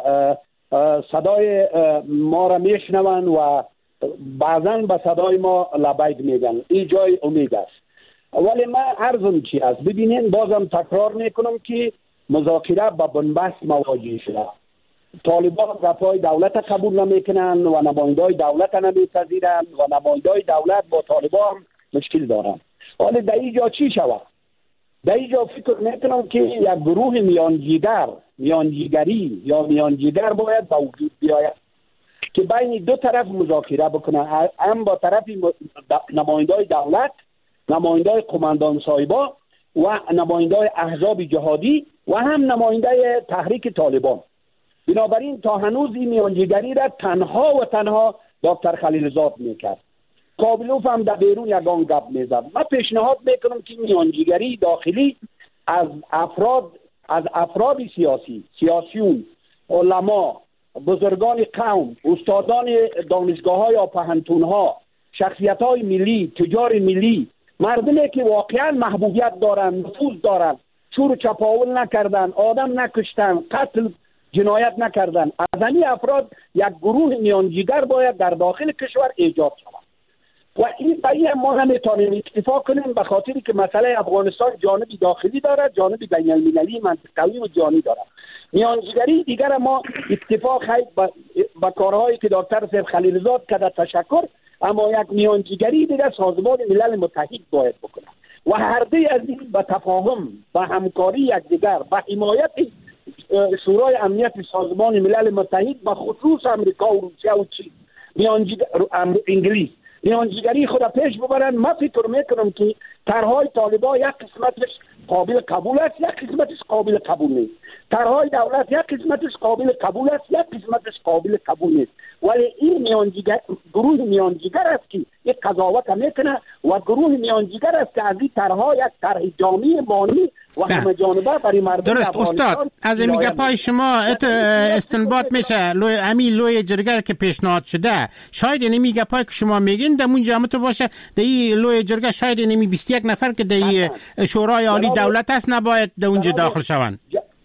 صدای ما را میشنون و بعضا به صدای ما لبیک میگن. این جای امید است. ولی من عرضم چی است؟ ببینین، بازم تکرار میکنم که مذاکره با بنبست مواجه شده. طالبان گپای دولت قبول نمیکنن و نمایندای دولت نمیپذیرن و نمایندای دولت با طالبان مشکل دارن. ولی در اینجا چی شود؟ در اینجا فکر میکنم که یک گروه میانجیگری یا میانجیگر باید با وجود بیاید که بین دو طرف مذاکره بکنن، هم با طرف نمایندای دولت، نمایندای قماندان صاحبا و نمایندای احزاب جهادی و هم نماینده تحریک طالبان. بنابراین تا هنوز این میانجیگری را تنها دکتر خلیلزاد میکرد. کابلوف هم در بیرون یگان گپ میزد. من پیشنهاد میکنم که میانجیگری داخلی از افراد سیاسیون، علما، بزرگان قوم، استادان دانشگاه‌های و پهنتون‌ها، شخصیت‌های ملی، تجار ملی، مردمی که واقعا محبوبیت دارن، نفوذ دارن، چور و چپاول نکردن، آدم نکشتن، قتل جنایت نکردن، از این افراد یک گروه میانجیگر باید در داخل کشور ایجاد شود. و این باید ما نمیتونیم اکتفا کنیم به خاطری که مسئله افغانستان جانبی داخلی داره، جانبی بین المللی منطقوی و جانی داره. میانجیگری دیگر ما اکتفا خواهید با کارهایی که دکتر صاحب خلیلزاد کرده تشکر، اما یک میانجیگری دیگر سازمان ملل متحد باید بکنه و هر دوی از این به تفاهم و همکاری یکدیگر و حمایت شورای امنیت سازمان ملل متحد به خصوص امریکا و روسیه و چین انگلیس میانجیگری خود پیش ببرن. من فکر میکنم که طرحهای طالبان یک قسمتش قابل قبول است، یک قسمتش قابل قبول نیست. طرحهای دولت یک قسمتش قابل قبول است، یک قسمتش قابل قبول نیست. ولی این گروه میانجیگر است که یک قضاوت میکنه و گروه میانجیگر است که از این طرحها یک طرح جامع مانی و همه جانبه برای مردم درست. استاد از این گپای شما استنباط میشه لوی جرگه که پیشنهاد شده، شاید اینمی گپای که شما میگین در اون جامعه باشه، در این لوی جرگه شاید اینمی 21 نفر که در شورای عالی دولت است نباید در اونجا داخل شوند.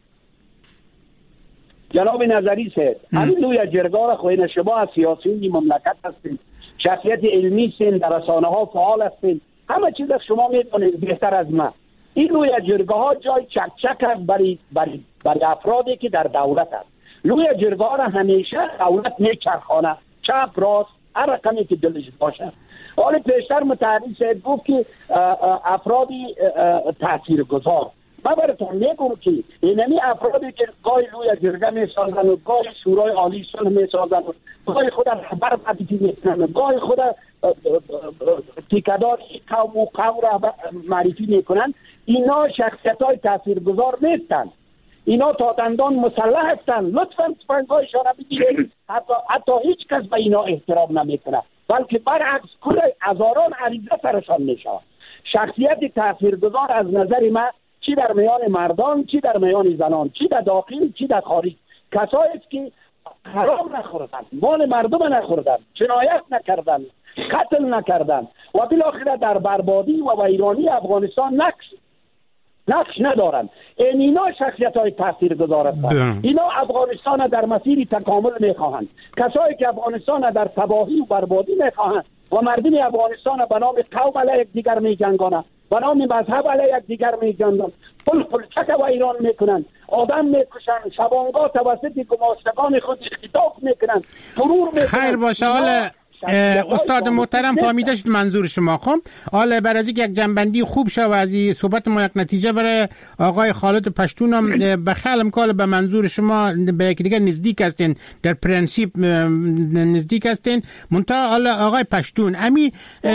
جناب نظری صاحب، همین لوی جرگه را خوین شما از سیاسیون مملکت هستین، شخصیت علمی هستین، در رسانه ها فعال هستین، همه چیز شما میدونید بهتر از من. این لوی جرگه ها جای چکچک است برای افرادی که در دولت است. لوی جرگه ها را همیشه دولت میچرخانه، چپ راست هر رقمی که دلش باشه. حالا پیشتر متحدی شاید گفت که افرادی تاثیرگذار. من براتون میگم که اینمی افرادی که گاهی لوی جرگه میسازن و گاهی شورای عالی صلح میسازن و گاهی خود رهبر وظیفه میکنن و گاهی خود تیکدار قوم را معرفی میکنن، اینا شخصیت های تاثیرگذار نیستن. اینا تا دندان مسلح هستن. لطفاً سخنگویشان را بگیرید. حتی هیچ کس به اینا احترام نمیکنه، بلکه برعکس کل هزاران عریضه سرشان میشود. شخصیت تاثیرگذار از نظر من چی در میان مردان، چی در میان زنان، چی در داخل، چی در خارج، کسایی است که حرام نخوردن، مال مردم نخوردن، جنایت نکردن، قتل نکردن و بالاخره در بربادی و ویرانی افغانستان نقش ندارن. اینا شخصیت های تاثیرگذار هستند. اینا افغانستان در مسیر تکامل میخواهند. کسایی که افغانستان در تباهی و بربادی میخواهند و مردم افغانستان به نام قوم علیه یکدیگر میجنگانند، به نام مذهب علیه یکدیگر میجنگانند، پلچک و ایران میکنند، آدم میکشند، شبانگاه توسط گماشتگان خود اختطاف میکنند، فرور میکنند. خیر باشه. حالا استاد محترم فهمیده شد منظور شما. خب حالا برای اینکه یک جنبندی خوب شه و از این صحبت ما یک نتیجه برای آقای خالد پشتون هم بخیالم که به منظور شما به یک دیگر نزدیک هستین، در پرنسیپ نزدیک هستین. منتها حالا آقای پشتون امی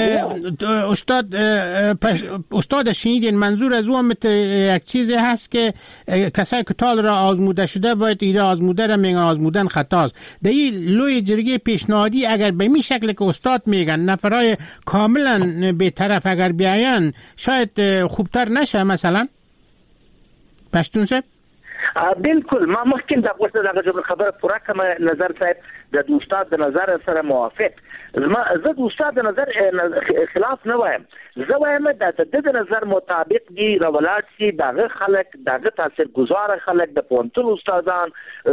استاد شنیدین منظور از اون یک چیزی هست که کسایی که تال را آزموده شده باید ایره آزموده را میگن آزمودن خطاست. در این لوی جرگه پیشنهادی اگر به می شکل که استاد میگن نفرای کاملا به طرف اگر بیاین شاید خوبتر نشه مثلا پشتون صاحب؟ بالکل. ما مخکې د غوښتل خبره پوره کوم. نظر صاحب د استاد د نظر سره موافق. زه د استاد د نظر خلاف نه وایم. زه وایم د نظر مطابق دی روالات سي دغه خلک، دغه تاثیرگذار خلک، د پوهنتون استادان،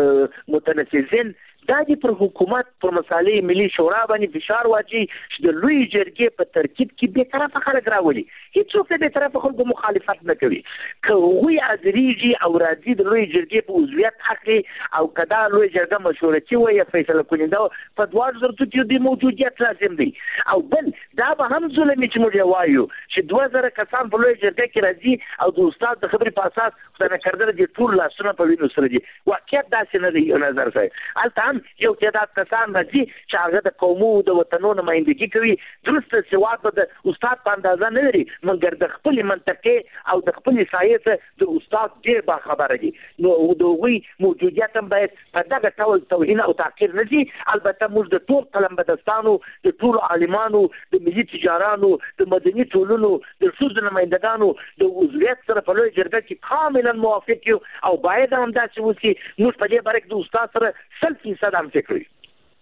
متنفذین دا دي پر حکومت پر مسالې ملي شورا باندې فشار واچي چې د لوی جرګې په ترکیب کې به طرفه خلک راولي. هیڅوک به طرفه خلکو مخالفت نه کوي. که هغوی حاضرېږي او راځي د لوی جرګې په عضویت اخلي او که دا لوی جرګه مشورتي وي یا فیصله کننده په دواړو صورتو کې د موجودیت لازم دی. او بل دا به هم ظلم چې موږ وایو چې 2000 کسان په لوی جرګه کې راځي او د استاد د خبرې په اساس خدای نکرده د ټول لاسونه په وینو سره دي. واقعیت داسې نه دی. نظر صاحب هلته یو تعداد کسان راځي چې هغه د قومو د وطنونو نمایندګي کوي. درسته سواد به د استاد په اندازه نه لري، مګر د خپل منطقې او د خپل سایت د استاد ډېر باخبره دي. نو د هغوی موجودیت هم باید په دغه ډول توهین او تحقیر نه شي. البته موږ د ټول قلمبدستانو، د ټولو عالمانو، د ملي تجارانو، د مدني ټولنو، د ښځو نمایندګانو د عضویت سره په لویه جرګه کې کاملا موافق یو او باید هم داسې وشي. موږ په دې باره کې د استاد سره 100% هم فکر کوي.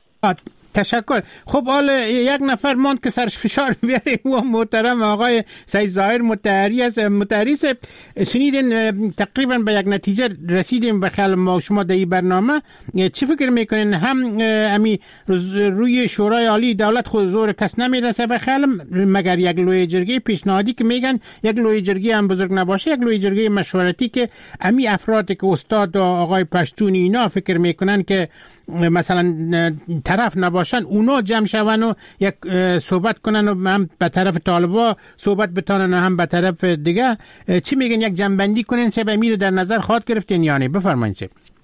تشکر. خب حالا یک نفر ماند که سرش فشار بیاریم و محترم آقای سید ظاهر مطهری. شنیدین تقریبا به یک نتیجه رسیدیم به خیال ما شما در این برنامه. چی فکر میکنین؟ هم امی روی شورای عالی دولت خود زور کس نمیرسه به خیالم، مگر یک لوی جرگه پیشنهادی که میگن یک لوی جرگه هم بزرگ نباشه، یک لوی جرگه مشورتی که امی افرادی که استاد و آقای پشتونی اینا فکر میکنن که مثلا طرف نباشن اونا جمع شون و یک صحبت کنن و هم به طرف طالبا صحبت بتانن و هم به طرف دیگه. چی میگن؟ یک جنبندی کنین سه به میره در نظر خواهد گرفتین یا نه؟ بفرمایید.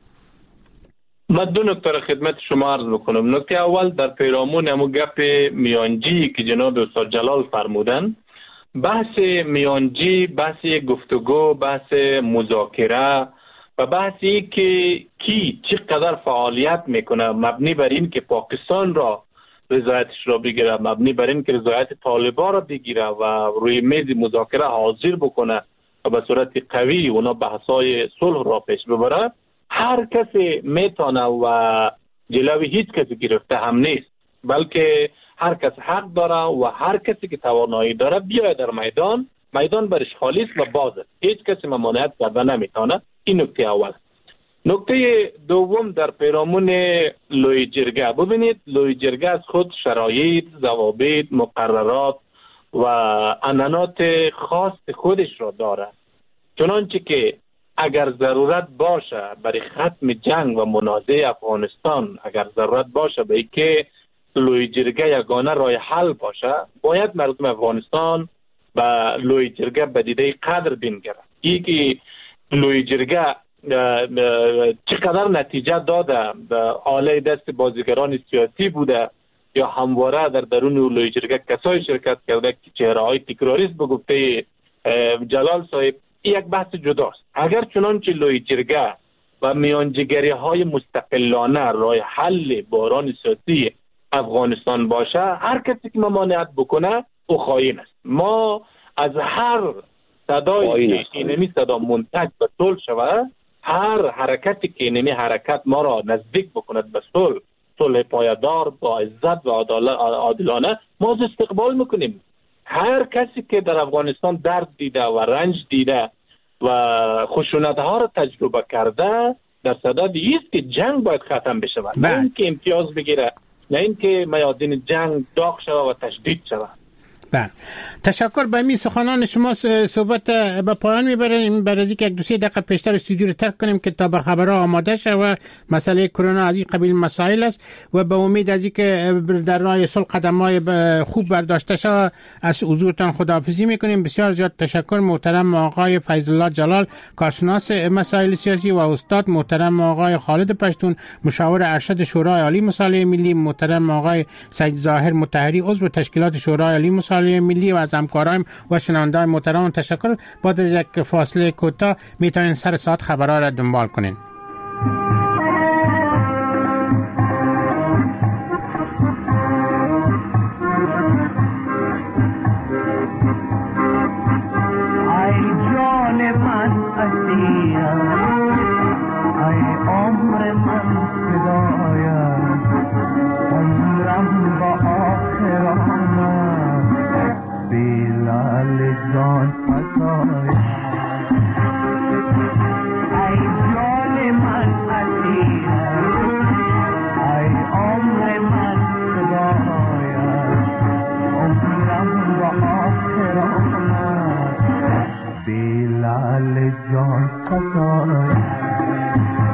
من دو نکته را خدمت شما عرض بکنم. نکته اول در پیرامون همو گپ میانجی که جناب استاد جلال فرمودن، بحث میانجی بحث گفتگو، بحث مذاکره و بحثی که کی چقدر فعالیت میکنه مبنی بر این که پاکستان را رضایتش را بگیره، مبنی بر این که رضایت طالبان را بگیره و روی میز مذاکره حاضر بکنه و به صورت قوی اونا بحثای صلح را پیش ببره، هر کسی میتونه و جلوی هیچ کسی گرفته هم نیست، بلکه هر کس حق داره و هر کسی که توانایی داره بیاید در میدان برش خالی است و بازه، هیچ کسی ممانعت کرده نمیتونه. این نکته اول. نکته دوم در پیرامون لوی جرگه، ببینید لوی جرگه از خود شرایط، ضوابط، مقررات و عنعنات خاص خودش را داره. چنانچه که اگر ضرورت باشه برای ختم جنگ و منازعه افغانستان، اگر ضرورت باشه به اینکه لوی جرگه یگانه راه حل باشه، باید مردم افغانستان به لوی جرگه به دیده قدر بینگره. یکی لوی جرگه چقدر نتیجه داده به آله دست بازیگران سیاسی بوده یا همواره در درون لوی جرگه کسای شرکت کرده که چهره های تکراری است به گفته جلال صاحب، یک بحث جداست. اگر چنانچه لوی جرگه و میانجیگری های مستقلانه راه حل بحران سیاسی افغانستان باشه، هر کسی که ممانعت بکنه او خائن است. ما از هر صدایی که اینمی صدا منتج به صلح شود، هر حرکتی که اینمی حرکت ما را نزدیک بکند به صلح پایدار با عزت و عادلانه، ما از استقبال میکنیم. هر کسی که در افغانستان درد دیده و رنج دیده و خشونت ها را تجربه کرده در صدد ایست که جنگ باید ختم بشه، نه اینکه امتیاز بگیره، نه اینکه میادین جنگ داغ شود و تشدید شود. بله، تشکر. به می سخنان شما صحبت به پایان میبریم. برای اینکه یک دو سه دقیقه پیشتر استودیو رو ترک کنیم که تا به خبرها آماده شه و مسئله کرونا از این قبیل مسائل است و به امید از اینکه در راه صلح قدم‌های خوب برداشته شه از حضورتان خداحافظی میکنیم. بسیار زیاد تشکر. محترم آقای فیض الله جلال، کارشناس مسائل سیاسی، و استاد محترم آقای خالد پشتون، مشاور ارشد شورای عالی مصالح ملی، محترم آقای سید ظاهر مطهری، عضو تشکیلات شورای عالی مصالح ملی، و از همکاران و شنوندگان محترم تشکر. بعد از یک فاصله کوتاه میتونین سر ساعت خبرها را دنبال کنین. Bilal John Kasai